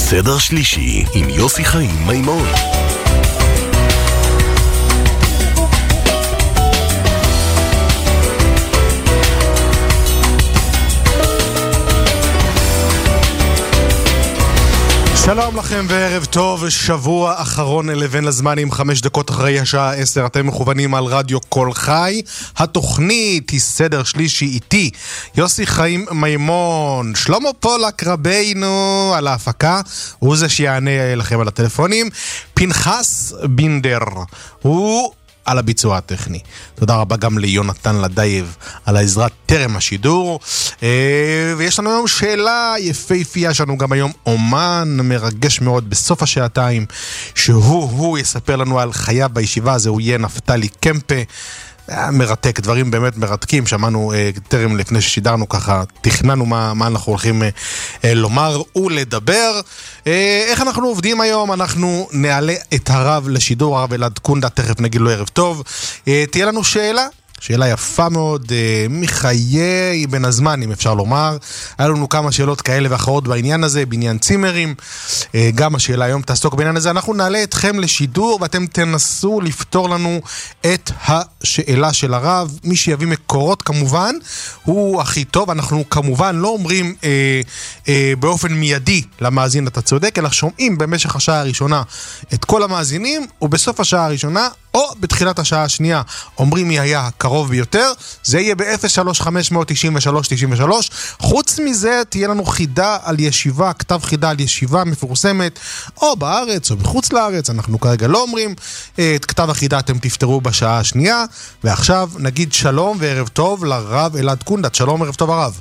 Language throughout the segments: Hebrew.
סדר שלישי עם יוסי חיים מימון. שלום לכם וערב טוב, שבוע אחרון לבין הזמנים, 5 דקות אחרי השעה 10, אתם מכוונים על רדיו קול חי, התוכנית היא סדר שלישי איתי, יוסי חיים מימון, שלמה פולק רבינו על ההפקה, הוא זה שיענה לכם על הטלפונים, פנחס בינדר, הוא על הביצוע הטכני. תודה רבה גם ליונתן לדייב על העזרה טרם השידור. ויש לנו היום שאלה יפהפייה, יש לנו גם היום אומן מרגש מאוד בסוף השעתיים, שהוא יספר לנו על חייו בישיבה הזה, הוא יהיה נפתלי קמפה. מרתק, דברים באמת מרתקים, שמענו טרם לפני ששידרנו ככה, תכננו מה אנחנו הולכים לומר ולדבר. איך אנחנו עובדים היום? אנחנו נעלה את הרב לשידור, הרב אלעד קונדה, תכף נגיד לו ערב טוב. תהיה לנו שאלה יפה מאוד, מחיי בין הזמנים אפשר לומר. היה לנו כמה שאלות כאלה ואחרות בעניין הזה, בעניין צימרים. גם השאלה היום תעסוק בעניין הזה. אנחנו נעלה אתכם לשידור ואתם תנסו לפתור לנו את השאלה של הרב. מי שיביא מקורות כמובן הוא הכי טוב. אנחנו כמובן לא אומרים באופן מיידי למאזין אתה צודק, אלא שומעים במשך השעה הראשונה את כל המאזינים, ובסוף השעה הראשונה או בתחילת השעה השנייה אומרים מי היה הקרוב ביותר. זה יהיה ב-03-593-93. חוץ מזה תהיה לנו חידה על ישיבה, כתב חידה על ישיבה מפורסמת או בארץ או בחוץ לארץ, אנחנו כרגע לא אומרים. את כתב החידה אתם תפתרו בשעה השנייה. ועכשיו נגיד שלום וערב טוב לרב אלעד קונדת. שלום, ערב טוב הרב.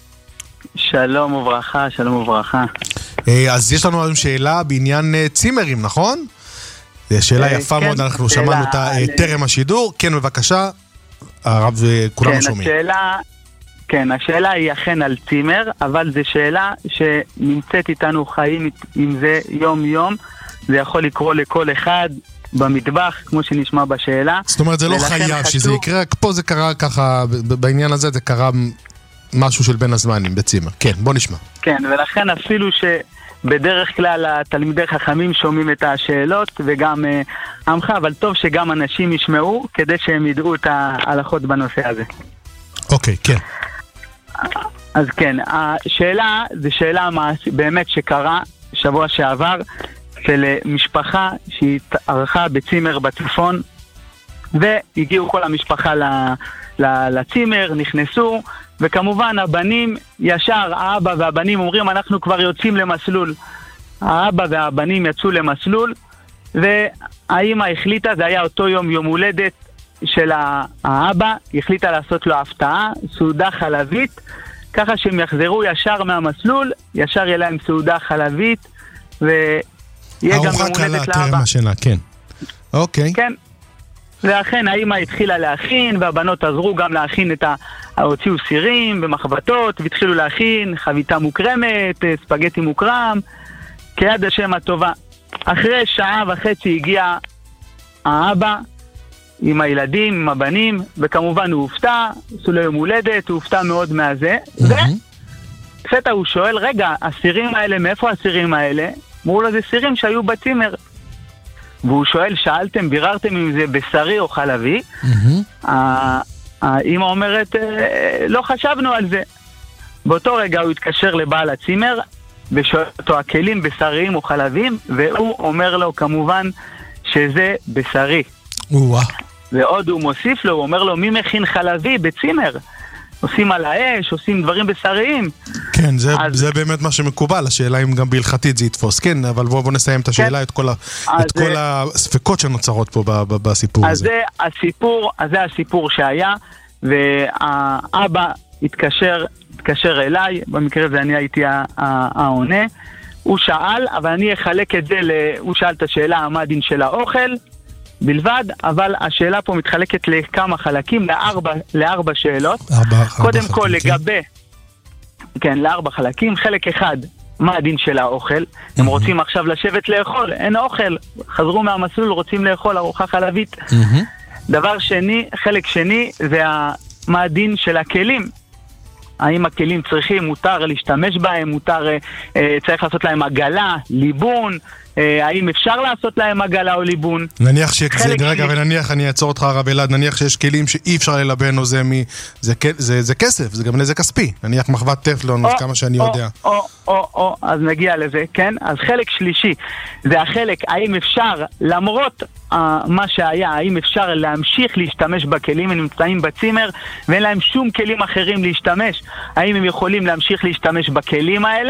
שלום וברכה, שלום וברכה. אז יש לנו היום שאלה בעניין צימרים, נכון? זו שאלה יפה מאוד, אנחנו שמענו אותה טרם השידור. כן, בבקשה, הרב, כולנו שומעים. כן, השאלה היא אכן על צימר, אבל זו שאלה שנמצאת איתנו חיים עם זה יום יום. זה יכול לקרוא לכל אחד במטבח, כמו שנשמע בשאלה. זאת אומרת, זה לא חייב שזה יקרה, פה זה קרה ככה, בעניין הזה זה קרה משהו של בין הזמנים בצימר. כן, בוא נשמע. כן, ולכן אפילו בדרך כלל התלמידי חכמים שומעים את השאלות וגם עמך, אבל טוב שגם אנשים ישמעו כדי שהם ידעו את ההלכות בנושא הזה. אוקיי, כן. אז כן, השאלה זה שאלה באמת שקרה שבוע שעבר של משפחה שהתארחה בצימר בצפון, והגיעו כל המשפחה לצימר, נכנסו, וכמובן הבנים ישר, האבא והבנים אומרים אנחנו כבר יוצאים למסלול. האבא והבנים יצאו למסלול, והאמא החליטה, זה היה אותו יום הולדת של האבא, החליטה לעשות לו הפתעה, סעודה חלבית, ככה שהם יחזרו ישר מהמסלול, ישר יהיה להם סעודה חלבית, ויהיה גם יום הולדת לאבא. ארוחה קלה טרם השינה, כן. אוקיי. כן. ואכן האמא התחילה להכין, והבנות עזרו גם להכין הוציאו סירים ומחבטות, והתחילו להכין חביתה מוקרמת, ספגטי מוקרם, כיד השם הטובה. אחרי שעה וחצי הגיע האבא עם הילדים, עם הבנים, וכמובן הוא הופתע, עשו לו יום הולדת, הוא הופתע מאוד מהזה, ופתע הוא שואל, רגע, הסירים האלה, מאיפה הסירים האלה? אמרו לו, זה סירים שהיו בצימר. והוא שואל, שאלתם, ביררתם אם זה בשרי או חלבי? האמא אומרת, לא חשבנו על זה. באותו רגע הוא התקשר לבעל הצימר, ושואל אותו, הכלים בשריים או חלבים? והוא אומר לו כמובן שזה בשרי. ועוד הוא מוסיף לו, הוא אומר לו, מי מכין חלבי בצימר? עושים על האש, עושים דברים בשריים. כן, זה באמת מה שמקובל, השאלה אם גם בהלכתית זה יתפוס. כן, אבל בואו נסיים את השאלה, את כל הספקות שנוצרות פה בסיפור הזה. אז זה הסיפור שהיה, והאבא התקשר אליי, במקרה הזה אני הייתי העונה, הוא שאל, אבל אני אחלק את זה, הוא שאל את השאלה, מה הדין של האוכל, בלבד, אבל השאלה פה מתחלקת לכמה חלקים, לארבע שאלות. קודם כל לגבי, כן, לארבע חלקים. חלק אחד, מה הדין של האוכל? הם רוצים עכשיו לשבת לאכול, אין אוכל, חזרו מהמסלול, רוצים לאכול ארוחה חלבית. דבר שני, חלק שני, זה מה הדין של הכלים. האם הכלים צריכים, מותר להשתמש בהם, צריך לעשות להם עגלה, ליבון, האם אפשר לעשות להם עגלה או ליבון. נניח רגע, ונניח, אני אעצור אותך הרב אלעד, נניח שיש כלים שאי אפשר ללבן, או זה כסף, זה גם נזק כספי, נניח מחוות טפלון, כמה שאני יודע. אז נגיע לזה, כן? אז חלק שלישי, זה החלק, האם אפשר, למרות מה שהיה, האם אפשר להמשיך להשתמש בכלים, הם נמצאים בצימר, ואין להם שום כלים אחרים להשתמש, האם הם יכולים להמשיך להשתמש בכלים האלה?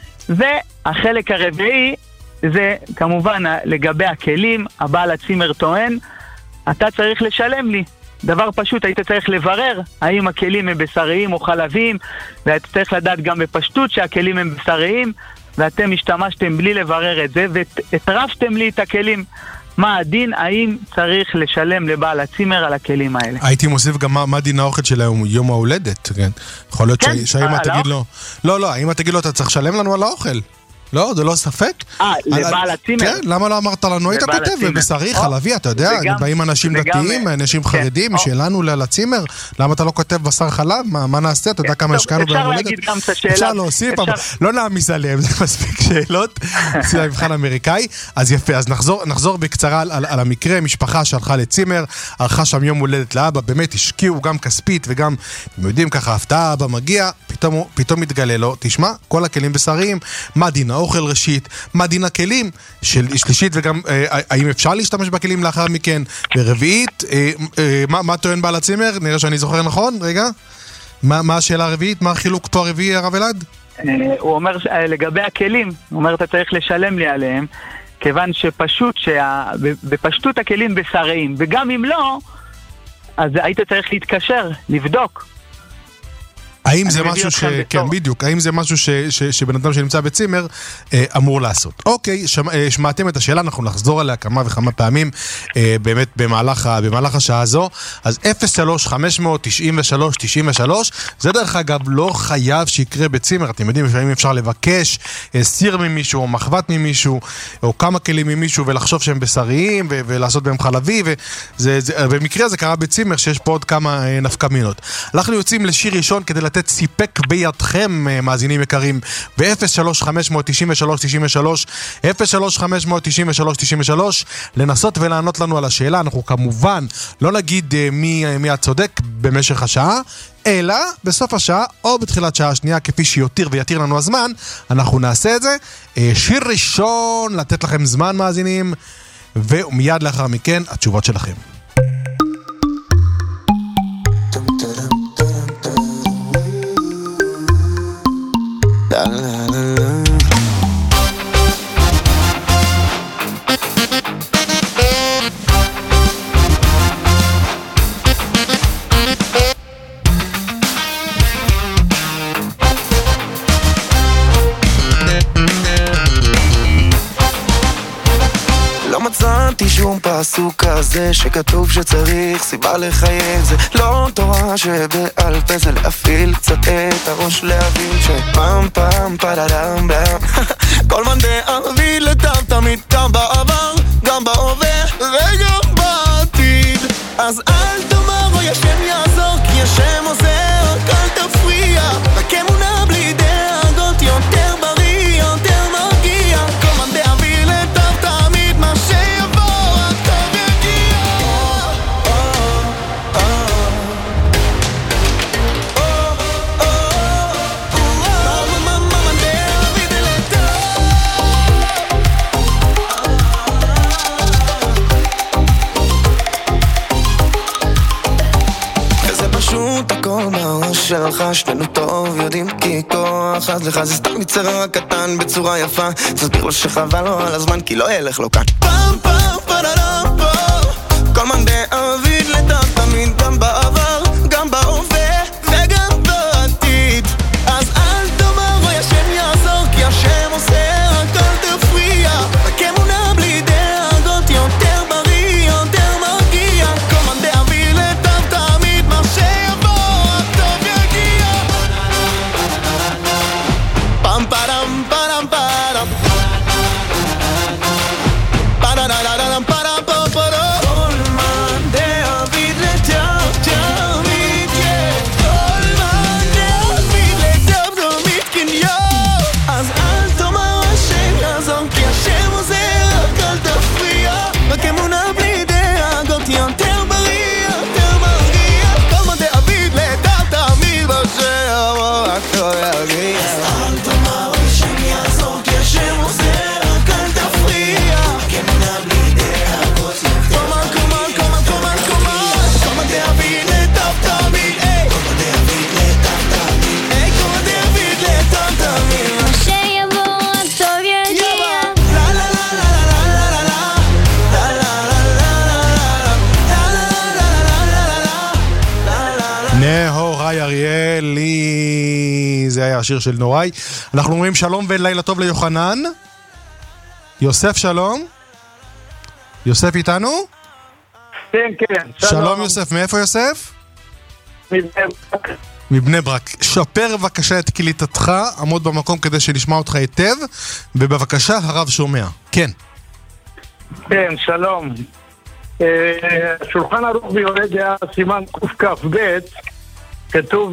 והחלק הרביעי, זה כמובן לגבי הכלים, הבעל הצימר טוען, אתה צריך לשלם לי. דבר פשוט, היית צריך לברר האם הכלים הם בשריים או חלבים, ואתה צריך לדעת גם בפשטות שהכלים הם בשריים, ואתם השתמשתם בלי לברר את זה, והטרפתם לי את הכלים. מה הדין, האם צריך לשלם לבעל הצימר על הכלים האלה? הייתי מוסיף גם מה דין האוכל של יום ההולדת, כן? יכול להיות שהאמא תגיד לו, לא, האמא תגיד לו, אתה צריך לשלם לנו על האוכל. לא, זה לא ספק. לבעל הצימר. כן, למה לא אמרת לנו? היית כותב, בשרי, חלבי, אתה יודע, באים אנשים דתיים, אנשים חרדים, שלנו לצימר, למה אתה לא כותב בשר חלב? מה נעשה? אתה יודע כמה השקענו בהולדת? אפשר להוסיף, אבל לא נעמיס עליהם, זה מספיק שאלות. זה מבחן אמריקאי. אז יפה, אז נחזור בקצרה על המקרה, משפחה שהלכה לצימר, ערכה שם יום הולדת לאבא, באמת השקיעו גם כספית וגם, אתם יודעים ככה, הפתעה, אבא מגיע, פתאום מתגלה לו, תשמע, כל הכלים בשריים, מה דין האוכל ראשית, מה דין הכלים שלישית, וגם האם אפשר להשתמש בכלים לאחר מכן, ורביעית, מה טוען בעל הצימר? נראה שאני זוכר נכון, רגע, מה השאלה הרביעית? מה החילוק פה הרביעי, הרב אלעד? הוא אומר לגבי הכלים, הוא אומר אתה צריך לשלם לי עליהם, כיוון בפשטות הכלים בשריים, וגם אם לא, אז היית צריך להתקשר, לבדוק. האם זה משהו כן, בדיוק, האם זה משהו שבן אדם שנמצא בצימר אמור לעשות. אוקיי, שמעתם את השאלה, אנחנו נחזור עליה כמה וכמה פעמים באמת במהלך השעה הזו. אז 03-593-93, זה דרך אגב לא חייב שיקרה בצימר, אתם יודעים, לפעמים אפשר לבקש סיר ממישהו או מחבת ממישהו או כמה כלים ממישהו ולחשוב שהם בשריים ולעשות בהם חלבי, ובמקרה זה קרה בצימר שיש פה עוד כמה נפקמינות. אנחנו יוצאים לשיר ראשון כדי לתת סיפק בידכם, מאזינים יקרים, ב-03-593-93, 03-593-93, לנסות ולענות לנו על השאלה. אנחנו כמובן לא נגיד מי הצודק במשך השעה, אלא בסוף השעה או בתחילת שעה השנייה, כפי שיותיר ויתיר לנו הזמן, אנחנו נעשה את זה. שיר ראשון, לתת לכם זמן, מאזינים, ומיד לאחר מכן התשובות שלכם. לא מצאתי שום פסוק כזה שכתוב שצריך סיבה לחייך, זה לא תורה שבעל פה, זה להפעיל קצת את הראש, להבין שפעם פעם פרדם בם כל מן דאבי לטב תמיד, גם בעבר, גם בהווה וגם בעתיד. אז אל תאמר אוי השם יעזור, כי השם עוזר, אל תפריע, רק אמונה בלי דאגות, יותר בריא, יותר מרגיע. כל מן דאבי לטב תמיד, מה שיבוא הטוב יגיע. פשוט הכל בראש שלך, שנינו טוב יודעים כי כוח, אז לך זה סתם יצר קטן בצורה יפה, תסביר לו שחבל לו על הזמן כי לא ילך לו כאן. פעם פעם פרדם פה כל מן דאביד לטב תמיד, גם בעבר, גם בהווה וגם בעתיד. אז אל תאמר אוי השם יעזור, כי השם עושה, רק אל תפריע, רק אמונה בלי דאגות, יותר בריא, יותר מרגיע. כל מן דאביד לטב תמיד, מה שיבוא הטוב יגיע. פם פרם פרם פרם פרם פרם פרם פרם. כל מן דאביד אותו יגיע. אז אל תאמר לי שאני אעזור, כי השם עוזר, רק אל תפריע. כמונה בלי דאגות יותר. קומן, קומן, קומן, קומן, קומן. קומן דאביד לטב תמיד, היי. קומן דאביד לטב תמיד, היי. קומן דאביד לטב תמיד. שיבוא רק טוב יגיע. לה לה לה לה לה לה לה לה לה. נהוראי אריאלי, זה היה השיר של נוראי. אנחנו אומרים שלום ולילה טוב ליוחנן. יוסף שלום. יוסף איתנו? כן, כן. שלום יוסף, מאיפה יוסף? מבני ברק. שפר בבקשה את קליטתך, עמוד במקום כדי שנשמע אותך היטב, ובבקשה הרב שומע. כן. כן, שלום. שולחן ערוך ביולד היה סימן קכ"ב, כתוב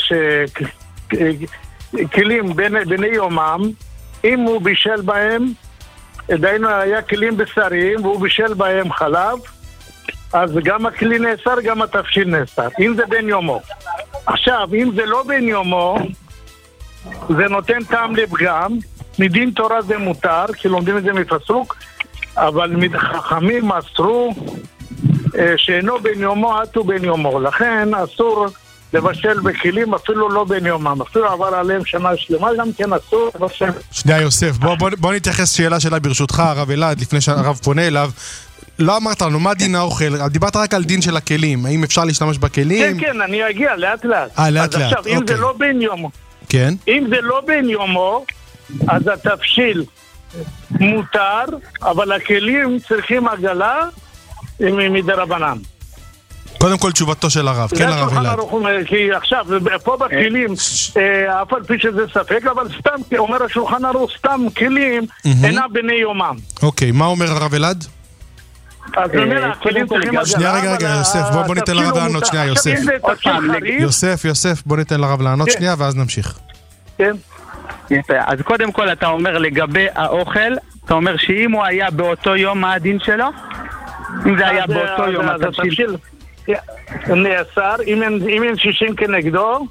שכלים בני יומם, אם הוא בישל בהם, דיינו היה כלים בשריים והוא בישל בהם חלב, אז גם הכלי נאסר, גם התבשיל נאסר, אם זה בן יומו. עכשיו, אם זה לא בן יומו, זה נותן טעם לפגם, מדין תורה זה מותר, כי לומדים את זה מפסוק, אבל חכמים אסרו שאינו בן יומו, עטו בן יומו. לכן אסור לבשל בכלים אפילו לא בן יומם, אפילו עבר עליהם שנה שלמה, גם כן אסור לבשל. שנייה יוסף, בוא נתייחס שאלה שלה ברשותך הרב אלעד, לפני שהרב פונה אליו. לא אמרת לנו מה דין האוכל, דיברת רק על דין של הכלים, האם אפשר להשתמש בכלים? כן, כן, אני אגיע לאט לאט. לאט לאט, אז עכשיו, אם זה לא בן יומו, כן. אם זה לא בן יומו, אז התבשיל מותר, אבל הכלים צריכים עגלה מדרבנן. קודם כל תשובתו של הרב, כן הרב אלעד. כי עכשיו, פה בכלים, אף על פי שזה ספק, אבל סתם, אומר השולחן ערוך, סתם כלים אינם בני יומם. אוקיי, מה אומר הרב אלעד? אז אומר, הכלים צריכים עגלה. שנייה רגע, יוסף, בוא ניתן לרב לענות, שנייה, יוסף. יוסף, בוא ניתן לרב לענות שנייה, ואז נמשיך. כן. יפה, אז קודם כל אתה אומר לגבי האוכל, אתה אומר שאם הוא היה באותו יום, מה הדין שלו? אם זה היה באותו יום, התבשיל נאסר, אם אין 60 כנגדו.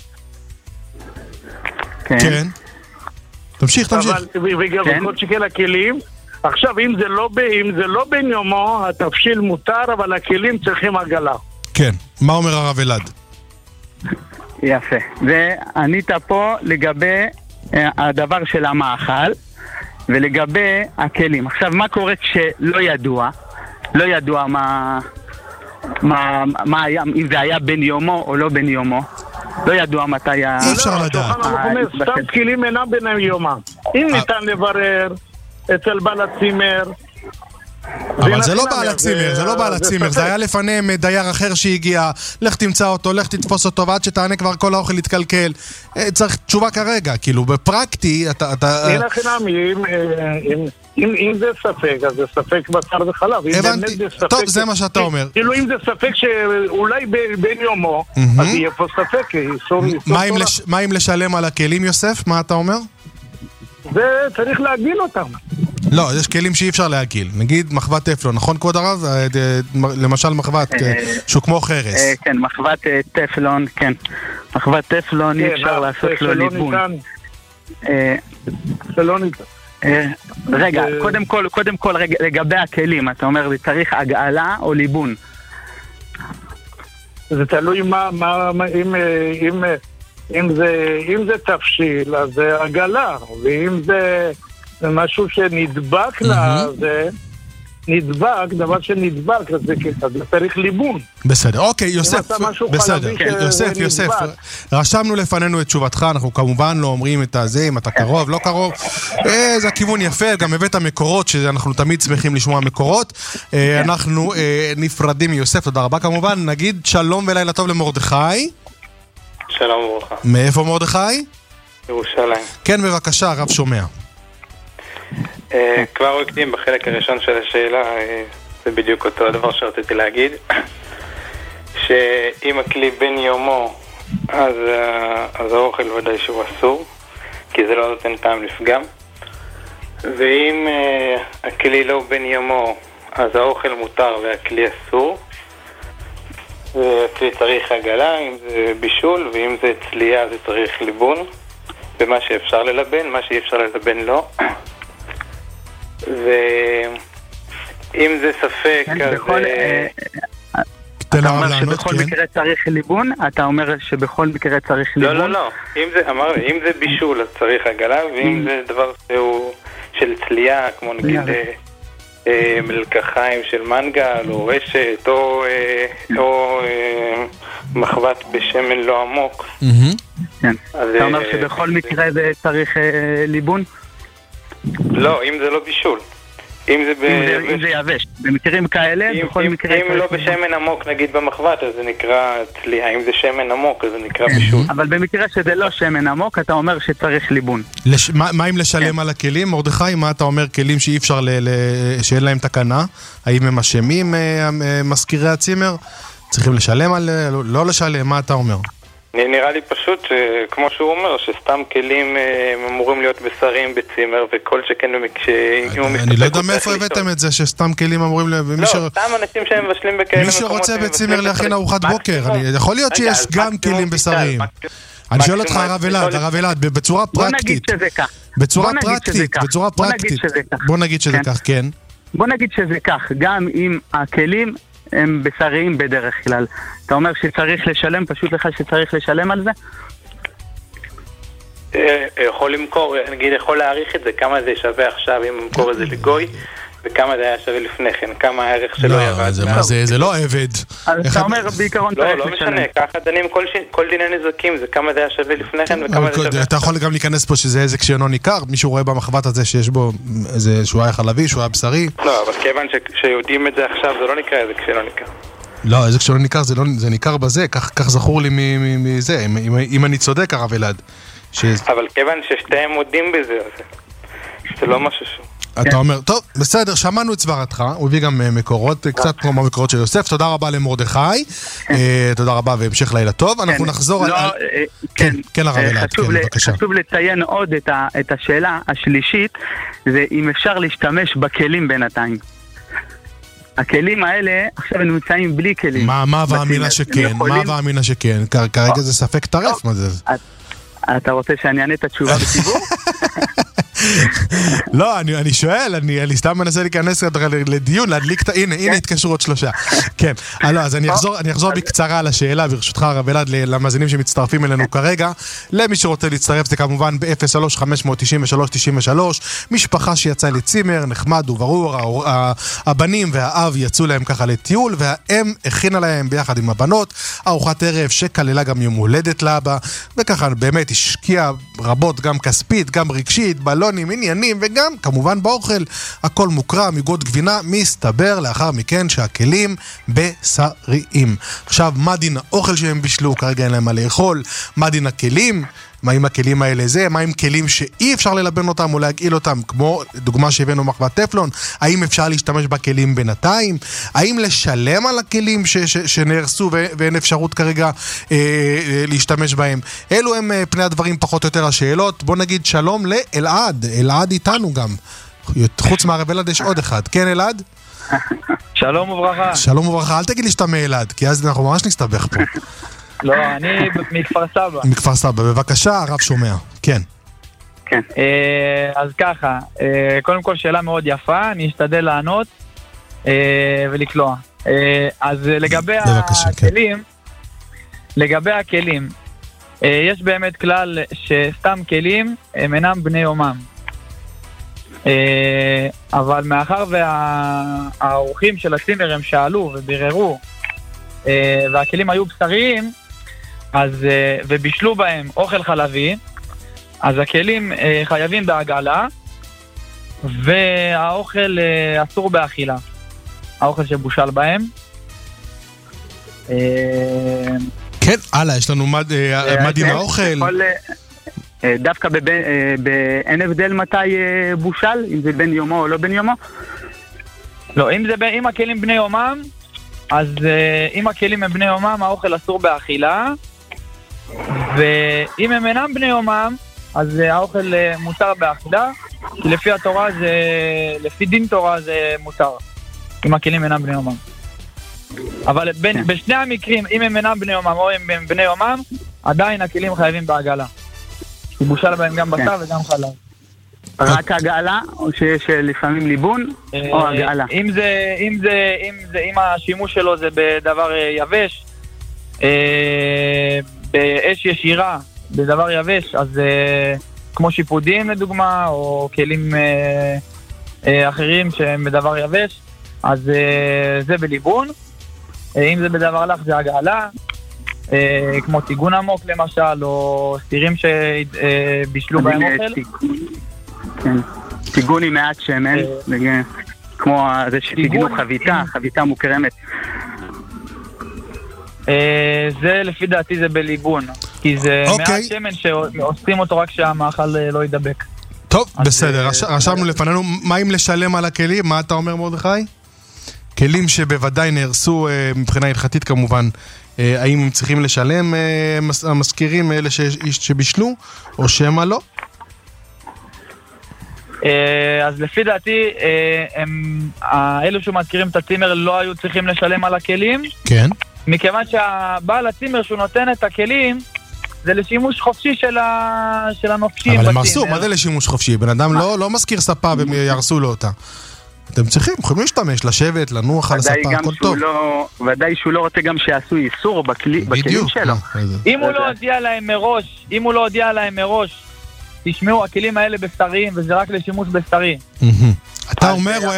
כן. תמשיך. וגם כל שכל הכלים. עכשיו, אם זה לא בן יומו, התבשיל מותר, אבל הכלים צריכים עגלה. כן, מה אומר הרב אלעד? יפה, וענית פה לגבי הדבר של המאכל ולגבי הכלים. עכשיו, מה קורה כשלא ידוע? לא ידוע מה היה, אם זה היה בן יומו או לא בן יומו. לא ידוע מתי היה... אי אפשר לדעת. סתם כלים אינם בן יומה. אם ניתן לברר אצל בעל הצימר... אבל זה לא בעל הצימר, זה היה לפניהם דייר אחר שהגיע, לך תמצא אותו, לך תתפוס אותו, ועד שתענה כבר כל האוכל להתקלקל. צריך תשובה כרגע, כאילו בפרקטי אתה... אין לכם, אם זה ספק, אז זה ספק בשר וחלב. הבנתי, טוב, זה מה שאתה אומר. כאילו אם זה ספק שאולי בן יומו, אז יהיה פה ספק. מה אם לשלם על הכלים, יוסף? מה אתה אומר? זה צריך להגיל אותם. לא, יש כלים שאי אפשר להגיל. נגיד מחבת טפלון, נכון כבוד הרב? למשל מחבת שהוא כמו חרס. כן, מחבת טפלון, כן. מחבת טפלון אי אפשר לעשות לו ליבון. שלא ניתן. רגע, קודם כל לגבי הכלים, אתה אומר צריך הגעלה או ליבון? זה תלוי אם זה תבשיל, אז זה עגלה, ואם זה משהו שנדבק לה, זה נדבק, דבר שנדבק, אז זה צריך ליבון. בסדר, אוקיי, יוסף, בסדר, יוסף, רשמנו לפנינו את תשובתך, אנחנו כמובן לא אומרים את זה, אם אתה קרוב, לא קרוב, זה הכיוון יפה, גם הבאת מקורות, שאנחנו תמיד שמחים לשמוע מקורות, אנחנו נפרדים מיוסף, תודה רבה כמובן, נגיד שלום ולילה טוב למרדכי. שלום וברכה. מאיפה מרדכי? ירושלים. כן, בבקשה, הרב שומע. כבר הקדים בחלק הראשון של השאלה, זה בדיוק אותו הדבר שרציתי להגיד, שאם הכלי בן יומו, אז האוכל ודאי שהוא אסור, כי זה לא נותן טעם לפגם, ואם הכלי לא בן יומו, אז האוכל מותר והכלי אסור, והכלי צריך עגלה, אם זה בישול, ואם זה צלייה זה צריך ליבון. במה שאפשר ללבן, מה שאי אפשר ללבן לא. ואם זה ספק, אז... אתה אומר שבכל מקרה צריך ליבון? אתה אומר שבכל מקרה צריך ליבון? לא. אם זה בישול, אז צריך עגלה, ואם זה דבר שהוא של צלייה, כמו נגיד מלקחיים של מנגל, או רשת, או מחבת בשמן לא עמוק. אתה אומר שבכל מקרה זה צריך ליבון? לא, אם זה לא בישול. אם זה יבש, במקרים כאלה, בכל מקרה... אם לא בשמן עמוק, נגיד במחבת, אז זה נקרא צלייה. אם זה שמן עמוק, אז זה נקרא בישול. אבל במקרה שזה לא שמן עמוק, אתה אומר שצריך ליבון. מה אם לשלם על הכלים? מרדכי, מה אתה אומר? כלים שאי אפשר, שאין להם תקנה? האם הם אשמים, מזכירי הצימר? צריכים לשלם על... לא לשלם, מה אתה אומר? נראה לי פשוט, כמו שהוא אומר, שסתם כלים אמורים להיות בשרים בצימר, וכל שכן אני לא יודע מאיפה הבאתם את זה, שסתם כלים אמורים... לא, סתם אנשים שהם מבשלים בכאלה מקומות... מי שרוצה בצימר להכין ארוחת בוקר, יכול להיות שיש גם כלים בשרים. אני שואל אותך, הרב אלעד, בצורה פרקטית. בצורה פרקטית. בוא נגיד שזה כך, כן. בוא נגיד שזה כך, גם אם הכלים... הם בשריים בדרך כלל. אתה אומר שצריך לשלם, פשוט לך שצריך לשלם על זה? יכול למכור, נגיד, יכול להעריך את זה, כמה זה שווה עכשיו אם למכור את זה לגוי, וכמה זה היה שווה לפני כן, כמה הערך שלו ירד. זה לא עבד. אז אתה אומר בעיקרון צריך לשלם. לא משנה, ככה דנים כל דיני נזקים, זה כמה זה היה שווה לפני כן וכמה זה שווה. אתה יכול גם להיכנס פה שזה עזק שאינו ניכר, מישהו רואה במחבת הזה שיש בו שהוא היה חלבי, שהוא היה בשרי. לא, אבל כיוון שיודעים את זה עכשיו, זה לא נקרא עזק שאינו ניכר. לא, עזק שאינו ניכר זה ניכר בזה, כך זכור לי מזה, אם אני צודק, הרב אלעד. אבל כיוון ששתיהם מודים בזה, זה לא משהו שהוא. אתה אומר, טוב, בסדר, שמענו את סברתך, הוא הביא גם מקורות, קצת כמו המקורות של יוסף, תודה רבה למרדכי, תודה רבה והמשך לילה טוב, אנחנו נחזור על... כן, הרב אלעד, כן, בבקשה. חשוב לציין עוד את השאלה השלישית, זה אם אפשר להשתמש בכלים בינתיים. הכלים האלה, עכשיו הם נמצאים בלי כלים. מה והאמינה שכן? מה והאמינה שכן? כרגע זה ספק טרף, מה זה? אתה רוצה שאני אענה את התשובה בציבור? לא, אני שואל, אני סתם מנסה להיכנס לדיון, להדליק, הנה התקשרו עוד 3. כן, אז אני אחזור בקצרה על השאלה, ברשותך הרב אלעד, למאזינים שמצטרפים אלינו כרגע. למי שרוצה להצטרף זה כמובן ב-03-593-93, משפחה שיצאה לצימר, נחמד וברור, הבנים והאב יצאו להם ככה לטיול, והאם הכינה להם ביחד עם הבנות ארוחת ערב שכללה גם יום הולדת לאבא, וככה באמת השקיע רבות, גם כספית, גם רגשית, בלונים, עניינים, וגם כמובן באוכל, הכל מוקרא, מגוד גבינה, מסתבר לאחר מכן שהכלים בשריים. עכשיו, מה דין האוכל שהם בישלו? כרגע אין להם מה לאכול. מה דין הכלים? מה עם הכלים האלה זה? מה עם כלים שאי אפשר ללבן אותם או להגעיל אותם, כמו דוגמה שהבאנו מחבת טפלון? האם אפשר להשתמש בכלים בינתיים? האם לשלם על הכלים שנהרסו ואין אפשרות כרגע להשתמש בהם? אלו הם פני הדברים פחות או יותר השאלות. בוא נגיד שלום לאלעד. אלעד איתנו גם. חוץ מהרב אלעד יש עוד אחד. כן, אלעד? שלום וברכה. שלום וברכה. אל תגיד לי שאתה מאלעד, כי אז אנחנו ממש נסתבך פה. לא, אני מכפר סבא. מכפר סבא, בבקשה, הרב שומע. כן. כן. אז ככה, קודם כל שאלה מאוד יפה, אני אשתדל לענות ולקלוע. אז לגבי הכלים, יש באמת כלל שסתם כלים הם אינם בני יומם. אבל מאחר והאורחים של הצימר הם שאלו וביררו, והכלים היו בשריים, אז, ובישלו בהם אוכל חלבי, אז הכלים חייבים בעגלה, והאוכל אסור באכילה, האוכל שבושל בהם. כן, הלאה, יש לנו מה דין האוכל? דווקא אין הבדל מתי בושל, אם זה בן יומו או לא בן יומו? לא, אם הכלים בני יומם, אז אם הכלים הם בני יומם, האוכל אסור באכילה, ואם הם אינם בני יומם, אז האוכל מותר באכילה, כי לפי התורה לפי דין תורה זה מותר, אם הכלים אינם בני יומם. אבל בשני המקרים, אם הם אינם בני יומם או אם הם בני יומם, עדיין הכלים חייבים בעגלה. בושה בהם גם בשר וגם חלב. רק הגעלה, או שיש לפעמים ליבון, או הגעלה? אם השימוש שלו זה בדבר יבש, באש ישירה, בדבר יבש, אז כמו שיפודים לדוגמה, או כלים אחרים שהם בדבר יבש, אז זה בליבון. אם זה בדבר לך זה הגעלה, כמו טיגון עמוק למשל, או סירים שבישלו בהם אוכל. כן, טיגון עם מעט שמן, כמו זה שטיגנו חביתה מוקרמת. זה לפי דעתי זה בליבון, כי זה מעט שמן שעושים אותו רק שהמאכל לא ידבק. טוב, בסדר, רשמנו לפנינו. מה אם לשלם על הכלים? מה אתה אומר מרדכי? כלים שבוודאי נהרסו מבחינה הלכתית כמובן, האם הם צריכים לשלם המזכירים אלה שבישלו, או שמה לא? אז לפי דעתי, אלו שמזכירים את הצימר לא היו צריכים לשלם על הכלים. כן. מכיוון שהבעל הצימר שהוא נותן את הכלים, זה לשימוש חופשי של הנופשים. אבל הם הרסו, מה זה לשימוש חופשי? בן אדם לא מזכיר ספה והם ירסו לו אותה. אתם יכולים להשתמש, לשבת, לנוח על הספה, הכל טוב. ודאי שהוא לא רוצה גם שיעשו איסור בכלים שלו. אם הוא לא הודיע להם מראש, תשמעו, הכלים האלה בשריים, וזה רק לשימוש בשרי. אתה אומר, הוא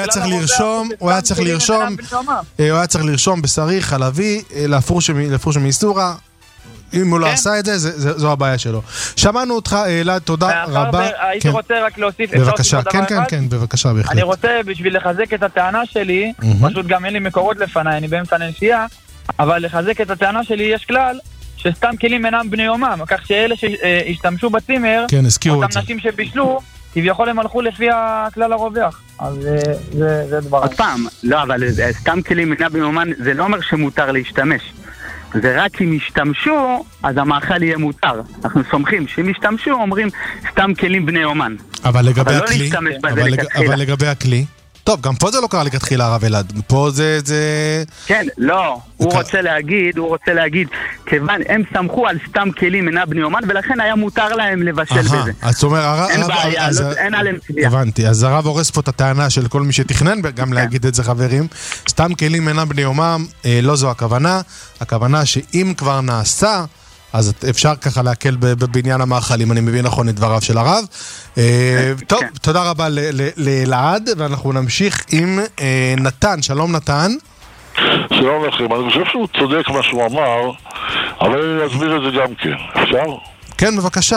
היה צריך לרשום בשרי, חלבי, להפרוש מאיסורה. אם הוא לא עשה את זה, זו הבעיה שלו. שמענו אותך, אלעד, תודה רבה. הייתי רוצה רק להוסיף, בבקשה, כן, בבקשה, בהחלט. אני רוצה, בשביל לחזק את הטענה שלי, פשוט גם אין לי מקורות לפניי, אני באמצע הנשייה, אבל לחזק את הטענה שלי יש כלל, שסתם כלים אינם בני יומם, כך שאלה שהשתמשו בצימר, אותם נשים שבישלו, כביכול הם הלכו לפי הכלל הרווח. אז זה דבר. עוד פעם, לא, אבל סתם כלים אינם בני יומם, זה לא אומר שמותר להשתמש. זה רק אם ישתמשו, אז המאכל יהיה מותר. אנחנו סומכים שאם ישתמשו, אומרים סתם כלים בני יומן. אבל לגבי הכלי, טוב, גם פה זה לא קרה לכתחילה הרב אלעד. פה זה... כן, לא. הוא רוצה להגיד, כיוון הם סמכו על סתם כלים אינה בני יומן, ולכן היה מותר להם לבשל בזה. אז זאת אומרת, אין בעיה, אין עליהם צביעה. הבנתי, אז הרב הורס פה את הטענה של כל מי שתכנן, גם להגיד את זה חברים. סתם כלים אינה בני יומם, לא זו הכוונה. הכוונה שאם כבר נעשה, אז אפשר ככה להקל בבניין המאכלים, אני מבין נכון את דבריו של הרב. טוב, תודה רבה לאלעד, ואנחנו נמשיך עם נתן. שלום נתן. שלום לכם, אני חושב שהוא צודק מה שהוא אמר, אבל אני אסביר את זה גם כן, אפשר? כן, בבקשה.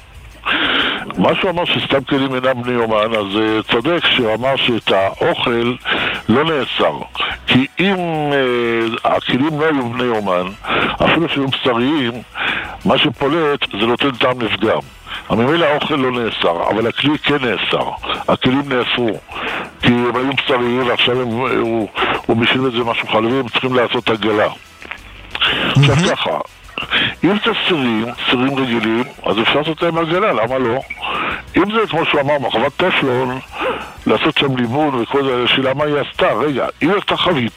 מה שהוא אמר שסתם כלים אינם בני יומן, אז צודק שהוא אמר שאת האוכל לא נאסר. כי אם הכלים לא היו בני יומן, אפילו שהם בשריים, מה שפולט זה נותן טעם לפגם. ממילא האוכל לא נאסר, אבל הכלי כן נאסר. הכלים נאסרו, כי הם היו בשריים ועכשיו הוא בשביל את זה משהו חלבי, הם צריכים לעשות עגלה. עכשיו ככה, אם זה סירים רגילים, אז אפשר לעשות להם עגלה, למה לא? אם זה כמו שהוא אמר, מחוות טפלון, לעשות שם ליבון וכל זה, שאלה מה היא עשתה? רגע, אם עשתה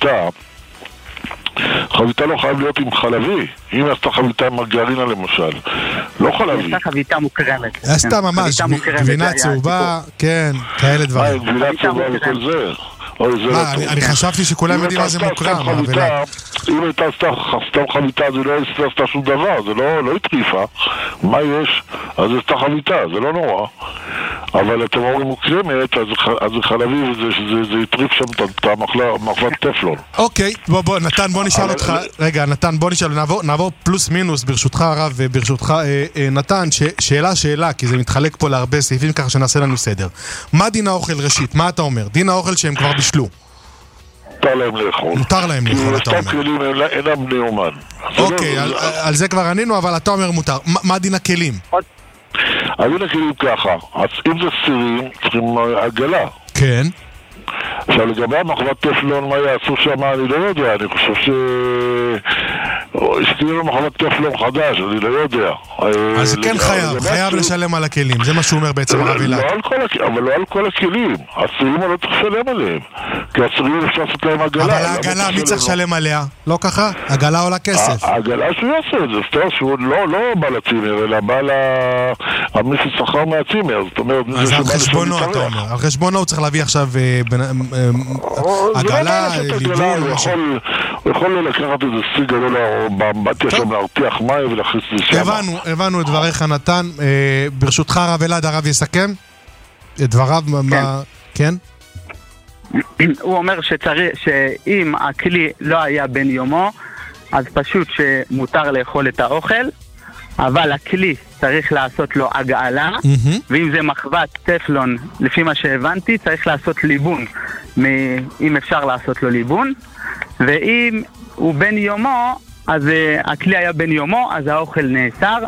חביתה לא חייב להיות עם חלבי. אם עשתה חביתה עם מרגרינה למשל, לא חלבי. עשתה חביתה מוקרמת. עשתה ממש, גבינה צהובה, כן, כאלה דברים. גבינה צהובה וכל זה. אני חשבתי שכולם יודעים מה זה מוקרם. אם הייתה סתם חביתה, זה לא עשתה שום דבר, זה לא התריפה. מה יש? אז זה עשתה חביתה, זה לא נורא. אבל אתם אומרים מוקרמת, אז זה חלבי וזה יטריף שם את המחוות טפלון. אוקיי, נתן, בוא נשאל אותך, רגע, נתן, בוא נשאל, נעבור פלוס מינוס, ברשותך הרב וברשותך נתן, שאלה, כי זה מתחלק פה להרבה סעיפים ככה שנעשה לנו סדר. מה דין האוכל ראשית? מה אתה אומר? דין האוכל שהם כבר בישלו. מותר להם לאכול. מותר להם לאכול, אתה אומר. סתם כלים אינם בני יומן. אוקיי, על זה כבר ענינו, אבל אתה אומר מותר. מה דין הכלים? הדין הכלים ככה, אז אם זה סירים, צריכים עגלה. כן. עכשיו לגבי המחוות טפלון, מה יעשו שם, אני לא יודע, אני חושב שתהיה לו מחלת כיף לא חדש, אני לא יודע. אז כן חייב לשלם על הכלים, זה מה שהוא אומר בעצם הרב אלעד. אבל לא על כל הכלים, הצירים לא צריך לשלם עליהם, כי הצירים אפשר לעשות להם עגלה. אבל העגלה, מי צריך לשלם עליה? לא ככה? עגלה עולה כסף. העגלה שהוא יעשה את זה, זאת אומרת שהוא לא בא לצימר, אלא בא להמיס שכר מהצימר, זאת אומרת... אז על חשבונו, אתה אומר. על חשבונו הוא צריך להביא עכשיו עגלה, ליווי, הוא יכול לקחת איזה סי גדול באמבטיה שם להרתיח מים ולהכניס את זה שם. הבנו את דבריך נתן. ברשותך הרב אלעד, הרב יסכם את דבריו, כן? הוא אומר שאם הכלי לא היה בן יומו, אז פשוט שמותר לאכול את האוכל, אבל הכלי צריך לעשות לו הגעלה, ואם זה מחבת טפלון, לפי מה שהבנתי, צריך לעשות ליבון, אם אפשר לעשות לו ליבון, ואם הוא בן יומו, אז הכלי היה בן יומו, אז האוכל נאסר,